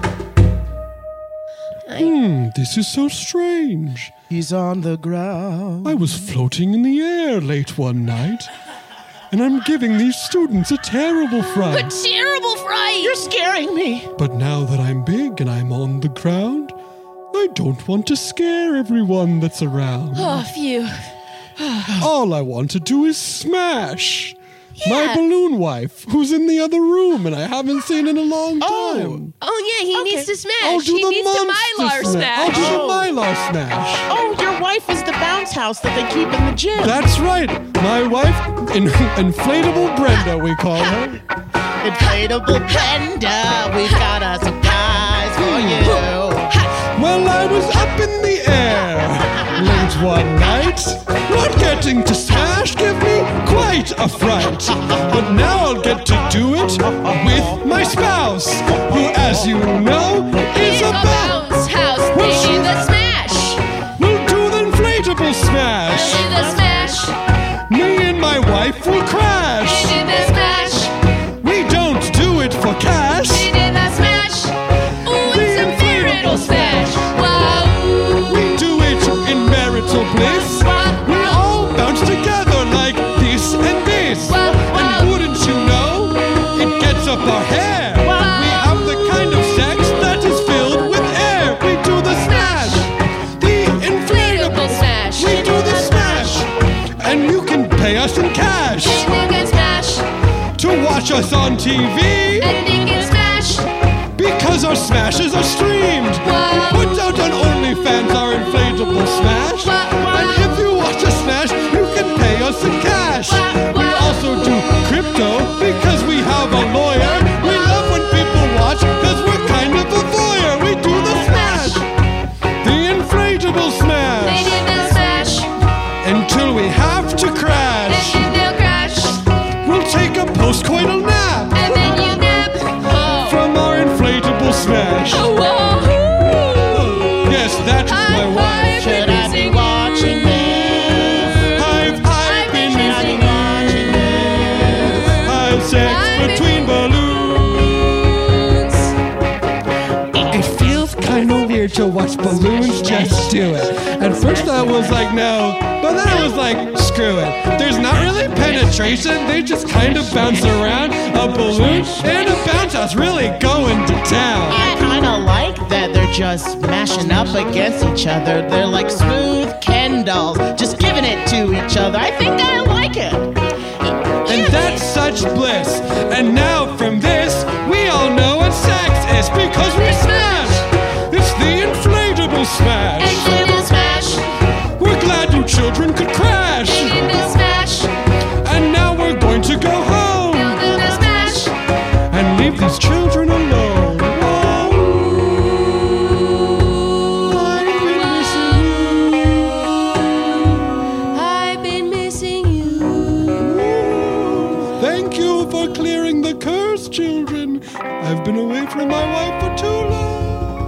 This is so strange. He's on the ground. I was floating in the air late one night, and I'm giving these students a terrible A fright. terrible fright. You're scaring me. But now that I'm big and I'm on the ground, I don't want to scare everyone that's around. Oh, phew. All I want to do is smash my Yeah. balloon wife, who's in the other room and I haven't seen in a long time. Oh, yeah, he needs to smash. I'll do He the needs to monster Mylar smash. I'll do the Mylar smash. Oh, your wife is the bounce house that they keep in the gym. That's right. My wife, Inflatable Brenda, we call her. Inflatable Brenda, we've got a surprise for you. Well, I was up in the air late one night. Not getting to smash gave me quite a fright. But now I'll get to do it with my spouse, who, as you know, is a bounce house. Well, They do the smash. We'll do the inflatable smash. They do the smash. Me and my wife will crash. They do the smash. We don't do it for cash. They do the smash. Ooh, it's a marital smash. Wow. We do it in marital bliss. We all bounce together like this and this. And wouldn't you know, it gets up our hair. We have the kind of sex that is filled with air. We do the smash, the inflatable smash. We do the smash, and you can pay us in cash And you can smash. to watch us on TV. And you can smash. Because our smashes are streamed. Put out on OnlyFans our inflatable smash. And if you watch a smash, you can pay us in cash. We also do crypto because we have a lawyer. We love when people watch because we're kind of a voyeur. We do the smash. smash. Yes, that is my wife. Should I be watching this? I've been Should I be watching this? I've sex between balloons. It feels kind of weird to watch balloons just do it. At first I was like, no, but then I was like, screw it. There's not really penetration. They just kind of bounce around. A balloon and a bounce house really going to town. I kind of like that they're just mashing up against each other. They're like smooth Ken dolls, just giving it to each other. I think I like it. And that's such bliss. And now from this, we all know what sex is because we smash. It's the inflatable smash. Inflatable smash. We're glad you children could crash. Inflatable smash. And now we're going to go home Inflatable smash. and leave these children alone. I've been missing you. Thank you for clearing the curse, children. I've been away from my wife for too long.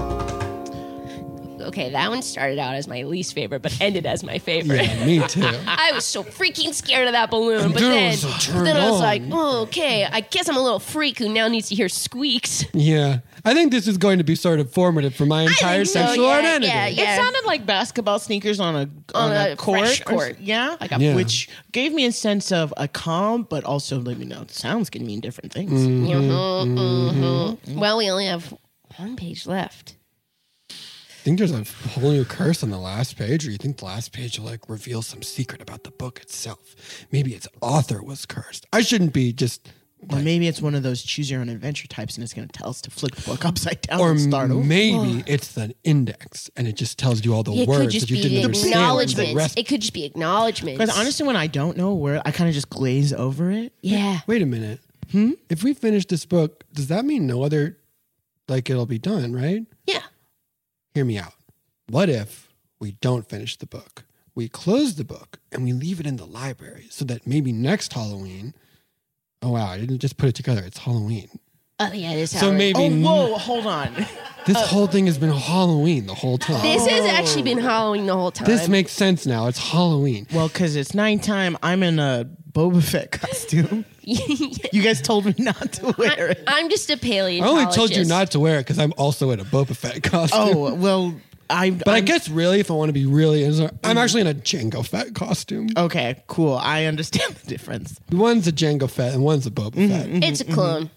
Okay, that one started out as my least favorite, but ended as my favorite. Yeah, me too. I was so freaking scared of that balloon, but Dude, then, so turned then I was on. like, oh, okay, I guess I'm a little freak who now needs to hear squeaks. Yeah. I think this is going to be sort of formative for my entire think so, sexual yeah, identity. yeah. It sounded like basketball sneakers on a fresh court. Yeah, Yeah. which gave me a sense of a calm, but also let me know the sounds can mean different things. Well, we only have one page left. I think there's a whole new curse on the last page, or you think the last page will like reveal some secret about the book itself? Maybe its author was cursed. I shouldn't be just. Or maybe it's one of those choose your own adventure types, and it's going to tell us to flip the book upside down Or and start over. maybe it's the index, and it just tells you all the It could words just that you be didn't understand. acknowledgments. It could just be acknowledgments. Because honestly, when I don't know where, I kind of just glaze over it. Yeah. Wait a minute. If we finish this book, does that mean no other, like it'll be done, right? Yeah. Hear me out. What if we don't finish the book? We close the book and we leave it in the library so that maybe next Halloween. Oh wow, I didn't just put it together. It's Halloween. Oh, yeah, it is So Halloween. maybe Oh, whoa, hold on. this whole thing has been Halloween the whole time. This has actually been Halloween the whole time. This makes sense now. It's Halloween. Well, because it's nighttime, I'm in a Boba Fett costume. You guys told me not to wear it. I'm just a I paleontologist. only told you not to wear it because I'm also in a Boba Fett costume. Oh, well, I guess really, if I want to be really, I'm actually in a Jango Fett costume. Okay, cool. I understand the difference. One's a Jango Fett and one's a Boba Fett. It's a clone.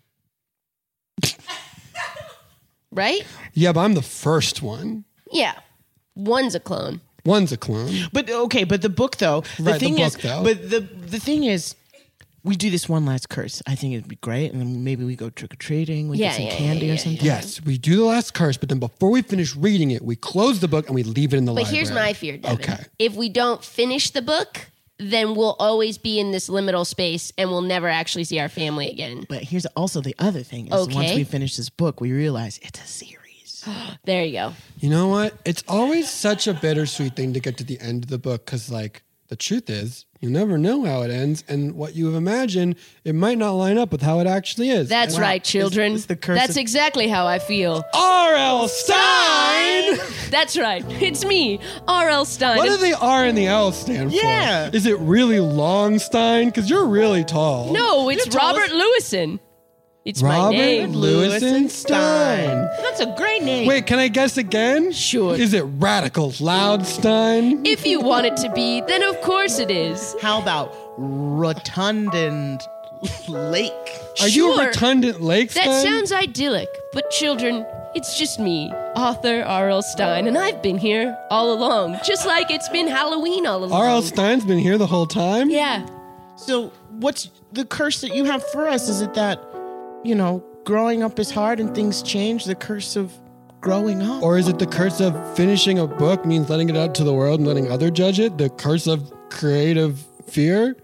Right? Yeah, but I'm the first one. Yeah. One's a clone. One's a clone. But okay, but the book though, Right, the thing book, is, though. but the thing is, we do this one last curse. I think it'd be great, and then maybe we go trick or treating. We get some candy or something. Yes, we do the last curse, but then before we finish reading it, we close the book and we leave it in the But library. here's my fear, Devin. Okay. If we don't finish the book, then we'll always be in this liminal space and we'll never actually see our family again. But here's also the other thing: is once Okay. we finish this book, we realize it's a series. There you go. You know what? It's always such a bittersweet thing to get to the end of the book because, like, the truth is, you never know how it ends, and what you have imagined, it might not line up with how it actually is. That's right, children. it's the curse That's of- exactly how I feel. R.L. Stein! That's right. It's me, R.L. Stein. What do the R and the L stand for? Yeah. Is it really long Stein? Because you're really tall. No, it's You're tall Robert Lewison. It's my Robert name. Lewison Stein. That's a great name. Wait, can I guess again? Sure. Is it Radical Loudstein? If you want it to be, then of course it is. How about Rotundant Lake? Are you a Sure. Rotundant Lake Stein? That sounds idyllic, but children, it's just me, author R.L. Stein, and I've been here all along, just like it's been Halloween all along. R.L. Stein's been here the whole time? Yeah. So, what's the curse that you have for us? Is it that, you know, growing up is hard and things change? The curse of growing up? Or is it the curse of finishing a book means letting it out to the world and letting others judge it? The curse of creative fear?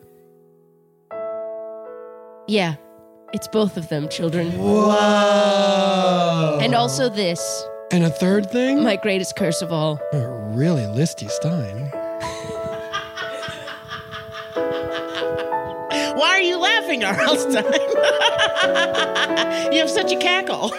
Yeah. It's both of them, children. Whoa. And also this, And a third thing? my greatest curse of all. A really listy Stein. Why are you laughing laughing all the time. You have such a cackle.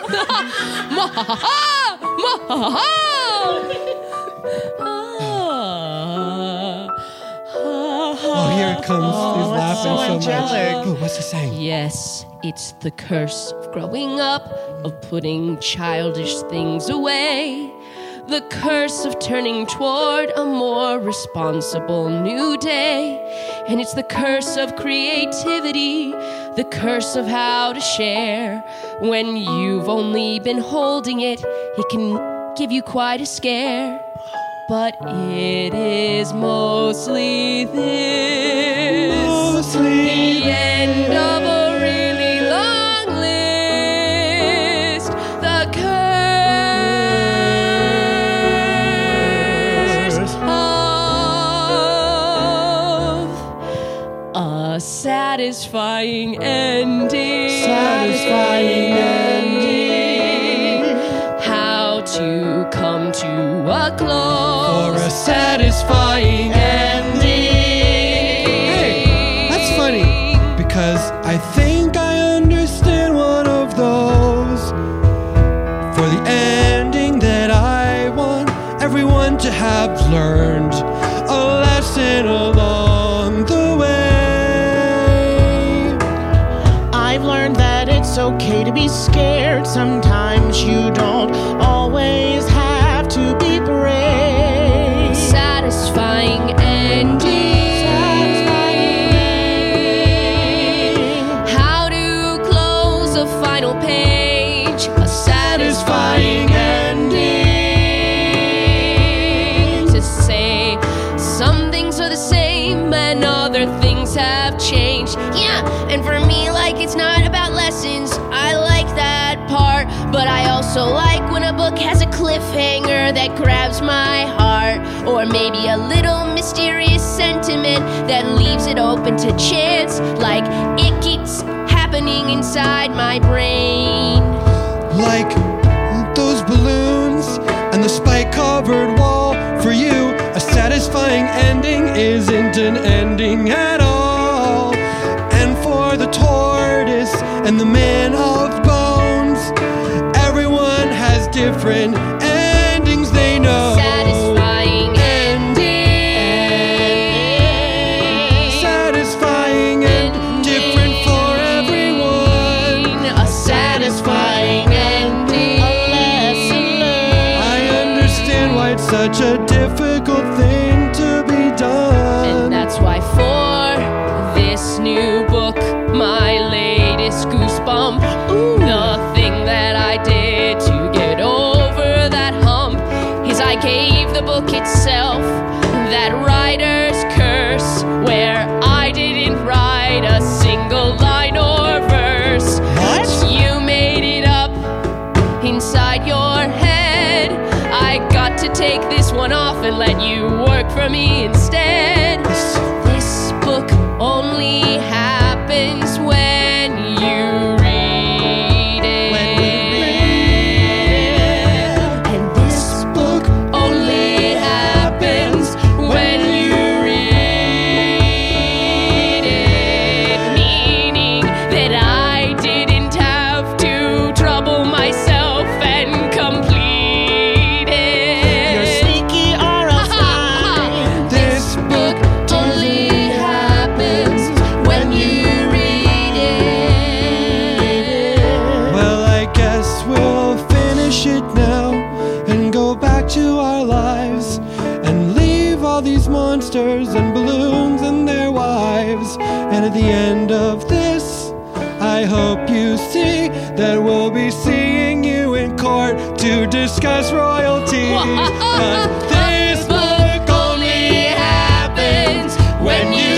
Oh, here it comes. He's laughing so so angelic. much. Oh, what's he saying? Yes, it's the curse of growing up, of putting childish things away. The curse of turning toward a more responsible new day. And it's the curse of creativity, the curse of how to share. When you've only been holding it, it can give you quite a scare. But it is mostly this. The end of a really long list. The curse of a satisfying ending. Satisfying ending. How to come to a close. For a satisfying ending. Hey, that's funny because I think I understand one of those. For the ending that I want everyone to have learned a lesson along the way. I've learned that it's okay to be scared. Sometimes you don't always have to be brave. Satisfying ending. How to close a final page. A satisfying ending. To say some things are the same and other things have changed. Yeah, and for me, like, it's not about lessons. I like that part, but I also like when a book has a cliffhanger that grabs my heart, or maybe a little mysterious sentiment that leaves it open to chance, like it keeps happening inside my brain. Like those balloons and the spike-covered wall. For you, a satisfying ending isn't an ending at all. And for the tortoise and the man of bones, everyone has different endings they know. Satisfying ending. Satisfying and different for everyone. A satisfying ending. A lesson learned. I understand why it's such a difficult thing to be done. And that's why for this new book, my latest goosebump, the thing that I did to get over that hump is I gave the book itself that writer's curse, where I didn't write a single line or verse. What? You made it up inside your head. I got to take this one off and let you work for me instead. This book only happens when you read it. And this book only happens when you read it. Meaning that I didn't have to trouble myself and complete it. You're sneaky or else lying. This book only happens when you read it. Well, I guess we'll finish it now and go back to our lives and leave all these monsters and balloons and their wives. And at the end of this, I hope you see that we'll be seeing you in court to discuss royalty. 'Cause this book only happens when you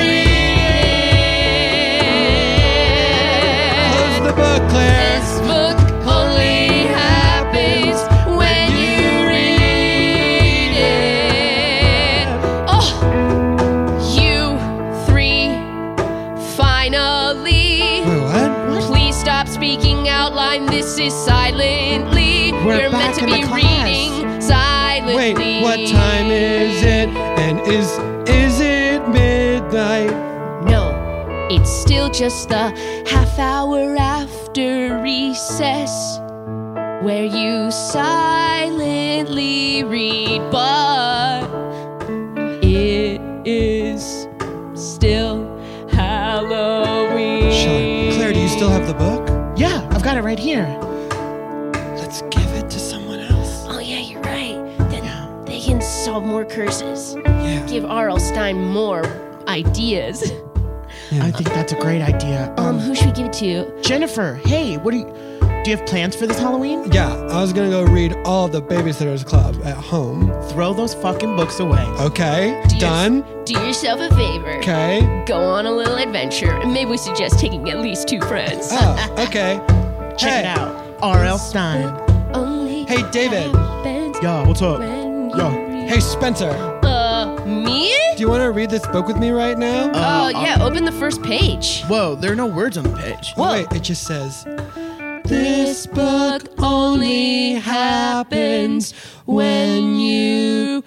read. Close the book, Claire. This book only happens when you read it. Oh, you three, finally. Wait, what? Please stop speaking out loud. This is silently. We're You're meant back to in be the class. reading silently. Wait, what time is it? And is it midnight? No, it's still just the half hour after recess where you silently read, but it is still Halloween. Sean, Claire, do you still have the book? Yeah, I've got it right here. Let's give it to someone else. Oh yeah, you're right. Then they can solve more curses. Yeah. Give R.L. Stein more ideas. I think that's a great idea. Who should we give it to? Jennifer, hey, do you have plans for this Halloween? Yeah, I was gonna go read all of the Babysitter's Club at home. Throw those fucking books away. Okay, done. Do yourself a favor. Okay. Go on a little adventure, and maybe we suggest taking at least 2 friends. Oh, okay. Check it out. R.L. Stein. Hey, David. Yo, what's up? Yo. Hey, Spencer. Me? Do you want to read this book with me right now? Yeah, open the first page. Whoa, there are no words on the page. Whoa. Wait, it just says... This book only happens when you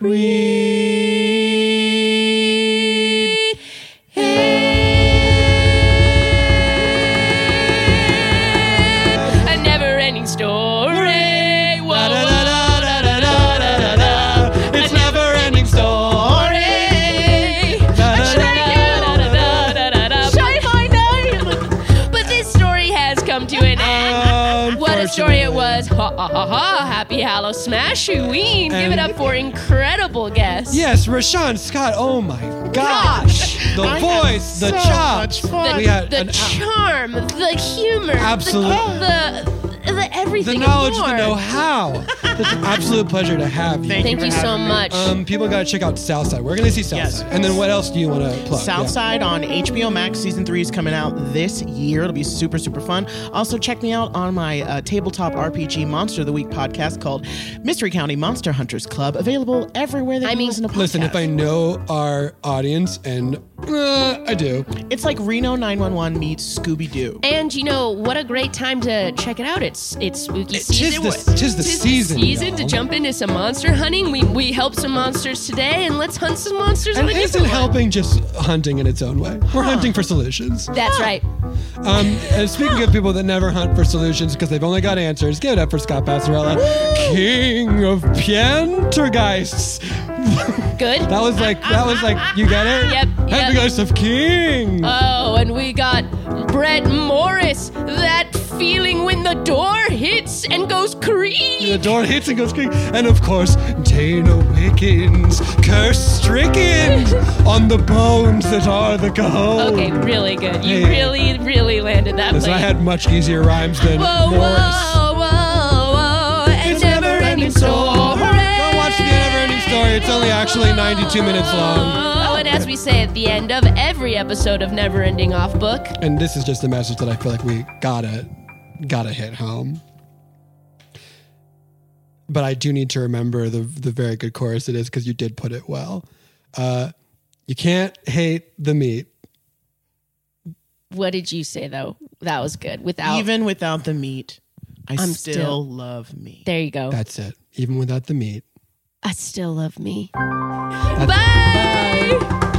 read it. A never-ending story. It's never-ending story. But this story has come to an end. What a story it was. Ha ha ha ha. Happy Hallow Smash-Ween. Give it up for incredible guests. Yes, Rashawn Scott. Oh my gosh. The voice, the chops. The charm, the humor. Absolutely. The everything. The knowledge, and more. the know-how. It's an absolute pleasure to have you. Thank you so much. People gotta check out Southside. We're gonna see Southside. And then what else do you want to plug? Southside on HBO Max season 3 is coming out this year. It'll be super, super fun. Also, check me out on my tabletop RPG Monster of the Week podcast called Mystery County Monster Hunters Club. Available everywhere that you listen to podcasts. Listen, if I know our audience, and I do. It's like Reno 911 meets Scooby-Doo. And you know what a great time to check it out. It's spooky season. Tis the season. To jump into some monster hunting. We helped some monsters today, and let's hunt some monsters. And in a isn't different one. helping just hunting in its own way. We're hunting for solutions. That's right. And speaking of people that never hunt for solutions because they've only got answers, give it up for Scott Passarella, King of Pientergeists. Good. That was like, you get it? Yep. Happy Geist of King. Oh, and we got Brett Morris. That feeling when the door hits and goes creak. The door hits and goes creak. And of course, Dana Wickens, curse-stricken on the bones that are the gold. Okay, really good. You really, really landed that Listen, plane. I had much easier rhymes than Morris. Whoa. It's never-ending story. Go watch the Never-Ending Story. It's only actually 92 minutes long. Oh, and as we say at the end of every episode of Never-Ending Off Book. And this is just a message that I feel like we gotta hit home. But I do need to remember the very good chorus it is because you did put it well. You can't hate the meat. What did you say though? That was good. Even without the meat, I'm still still love me. There you go. That's it. Even without the meat. I still love me. Bye. Bye.